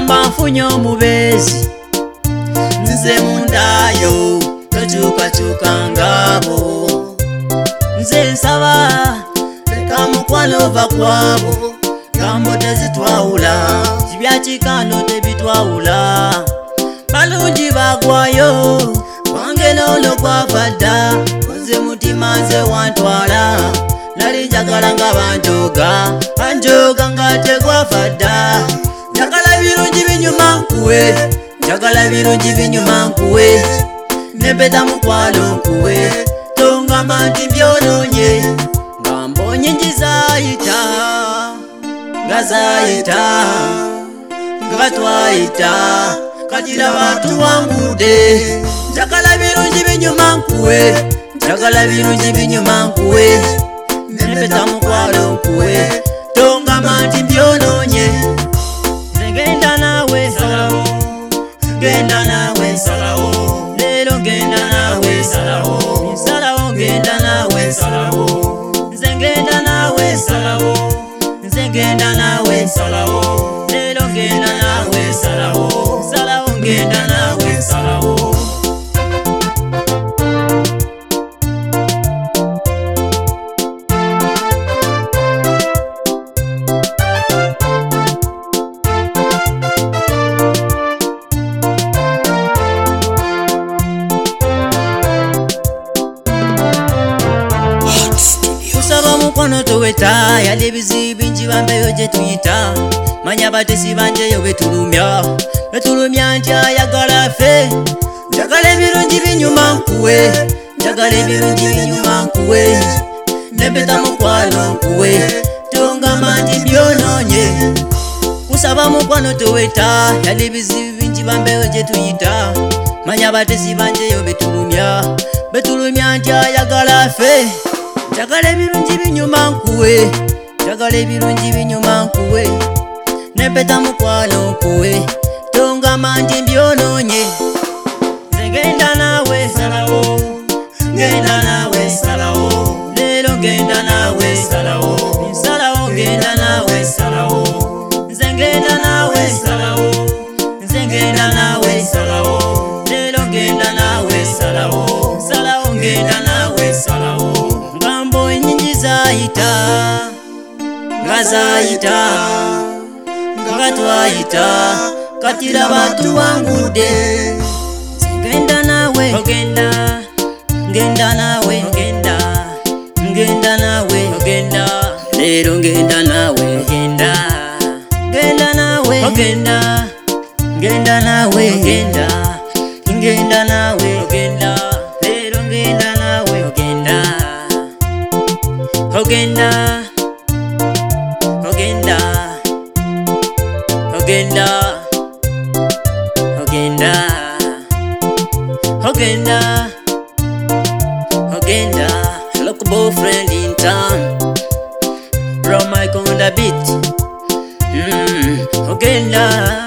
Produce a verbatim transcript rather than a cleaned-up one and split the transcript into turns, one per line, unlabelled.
Gamba nfunye omubezi nze mundayo tokyukakyuka ngabo. Nze nsaba leka mukwano ova kwabo gambo tezitwawula kibya kikano tebitwawula. Balungi bagwayo wange nono kwafadda nze mutima nze wantwala. Nali njagala nga banjoga banjoga nga tegwafadda. Njagala birungi binyuma nkuwe njagala birungi binyuma nkuwe nebeta mukwano nkuwe tongamba nti byononye nga mbonye njizayita nga zayita nga twayita katira bantu wangude. Njagala birungi binyuma nkuwe njagala birungi binyuma nkuwe nebeta mukwano nkuwe tongamba nti byononye. Ngenda nawe salawo ngenda nawe salawo lero ngenda nawe salawo salawo ngenda nawe salawo nze ngenda nawe salawo nze ngenda nawe salawo lero ngenda nawe salawo salawo ngenda nawe salawo. Mukwano toweta yali ebizibu bingi bambeyo gye tuyita manya batesi banjeyo betulumya betulumya nti ayagala ffe. Njagala ebirungi binyuma nkuwe njagala ebirungi binyuma nkuwe nebeta mukwano nkuwe tongamba nti byononye. Kusaba mukwano toweta yali ebizibu bingi bambeyo gye tuyita manya batesi banjeyo betulumya betulumya nti ayagala ffe. Njagala ebirungi binyuma nkuwe njagala ebirungi binyuma nkuwe nebeta mukwano nkuwe tongamba nti byononye. Nze ngenda nawe salawo ngenda nawe salawo lero ngenda nawe salawo salawo ngenda nawe salawo nze ngenda nawe salawo nze ngenda nawe salawo lero ngenda nawe salawo salawo ngenda nawe salawo. Zayita nga zayita nga twayita katira bantu wangude. Ngenda nawe ogenda ngenda nawe ogenda ngenda nawe ogenda lero ngenda nawe ogenda ngenda nawe ogenda ngenda nawe ogenda ngenda nawe ogenda lero ngenda nawe ogenda ogenda ogenda ogenda ogenda ogenda ogenda. Look boyfriend in town bro Mike on the beat. mm, ogenda